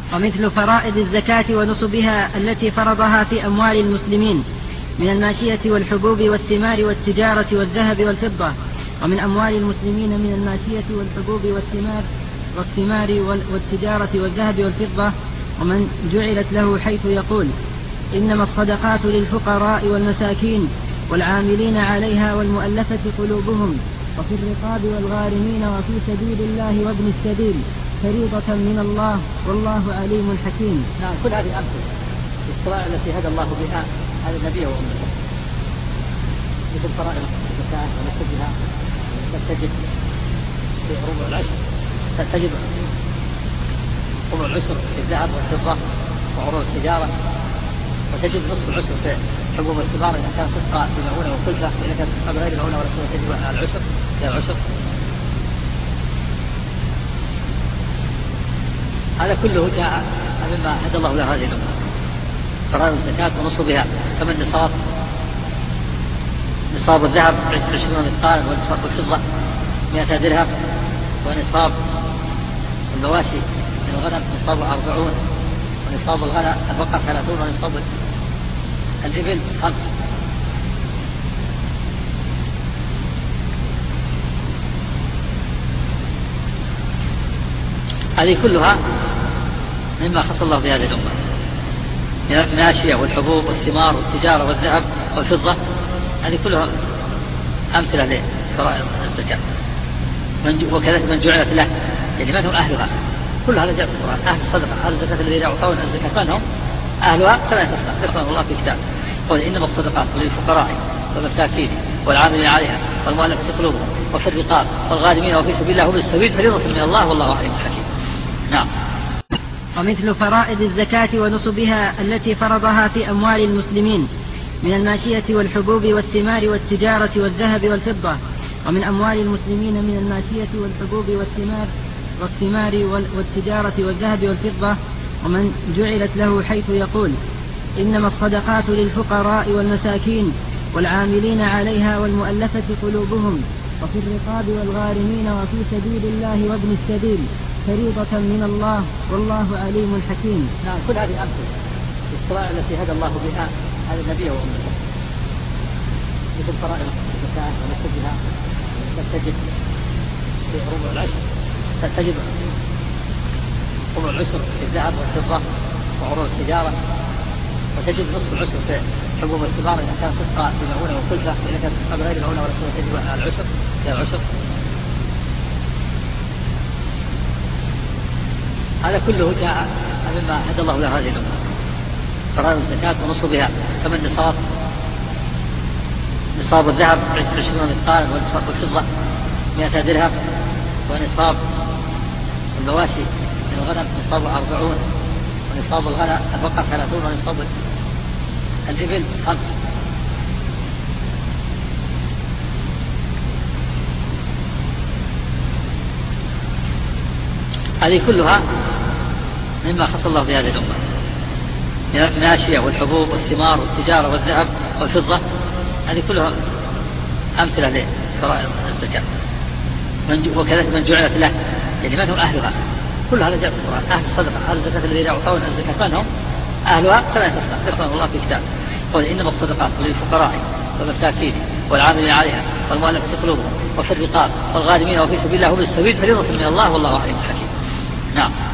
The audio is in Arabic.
ومثل فرائض الزكاة ونصبها التي فرضها في أموال المسلمين من الماشية والحبوب والثمار والتجارة والذهب والفضة، ومن أموال المسلمين من الماشية والحبوب والثمار والتجارة والذهب والفضة، ومن جعلت له حيث يقول: إنما الصدقات للفقراء والمساكين والعاملين عليها والمؤلفة قلوبهم وفي الرقاب والغارمين وفي سبيل الله وابن السبيل فريضة من الله والله عليم حكيم. نعم، كل هذه أمثلة الشرائع التي هدى الله بها هذا النبي وأمته، مثل فرائض الزكاة ونصبها تجد في ربع العشر، تجد ربع العشر في الذهب والفضة وعروض التجارة، وتجد نصف العشر في حبوب الثمار إذا كانت تسقى بمعونة وكلفة، إذا كانت تسقى بغير معونة ولا كلفة تجب على العشر إلى العشر. هذا كله جاء مما هدى الله له هذه الأمة. فرائض الزكاة ونصبها كما نصاب الذهب 20 مثقالا، ونصاب الفضة 100 درهم، ونصاب المواشي من الغنم نصاب 40، ونصاب البقر 30، ونصاب الإبل 5. هذه كلها مما خص الله بهذه الأمة من الماشية والحبوب والثمار والتجارة والذهب والفضة. هذه كلها أمثلة لفرائض الزكاة. وكذلك من جعلت له، يعني من هم أهلها، كل هذا جاء في القرآن. أهل الصدقة، أهل الزكاة الذين يعطون الزكاة من هم أهلها فلا يفسر، ذكرهم الله في كتاب. قال: إنما الصدقات للفقراء والمساكين والعاملين عليها والمؤلفة قلوبهم وفي الرقاب والغارمين وفي سبيل الله وابن السبيل فريضة من الله والله عليم حكيم. نعم. ومثل فرائض الزكاة ونصبها التي فرضها في أموال المسلمين من الماشية والحبوب والثمار والتجارة والذهب والفضة، ومن أموال المسلمين من الماشية والحبوب والثمار والتجارة والذهب والفضة، ومن جعلت له حيث يقول: إنما الصدقات للفقراء والمساكين والعاملين عليها والمؤلفة قلوبهم وفي الرقاب والغارمين وفي سبيل الله وابن السبيل فريضة من الله والله عليم حكيم. نعم، كل هذه أمثلة الشرائع التي هدى الله بها هذا النبي وأمته، مثل فرائض الزكاة ونصبها تجد في ربع العشر، تجد ربع العشر في الذهب والفضة وعروض التجارة، وتجد نصف العشر في حبوب الثمار إذا كانت تسقى بمعونة وكلفة، إذا كانت تسقى بغير معونة ولا كلفة تجب على العشر إلى العشر. هذا كله جاء مما هدى الله له هذه الأمة. فرائض الزكاة ونصبها كما نصاب الذهب 20 مثقالا، ونصاب الفضة 100 درهم، ونصاب المواشي من الغنم نصاب 40، ونصاب البقر 30، ونصاب الإبل 5. هذه كلها مما خص الله بهذه الأمة من الماشية والحبوب والثمار والتجارة والذهب والفضة. هذه كلها أمثلة لفرائض الزكاة. وكذلك من جعلت له، يعني من هم أهلها، كل هذا جاء في القرآن. أهل الصدقة، أهل الزكاة الذين يعطون الزكاة من هم أهلها فلا يفسر، ذكرهم الله في كتاب. قال: إنما الصدقات للفقراء والمساكين والعاملين عليها والمؤلفة قلوبهم وفي الرقاب والغارمين وفي سبيل الله وابن السبيل فريضة من الله والله عليم حكيم. نعم.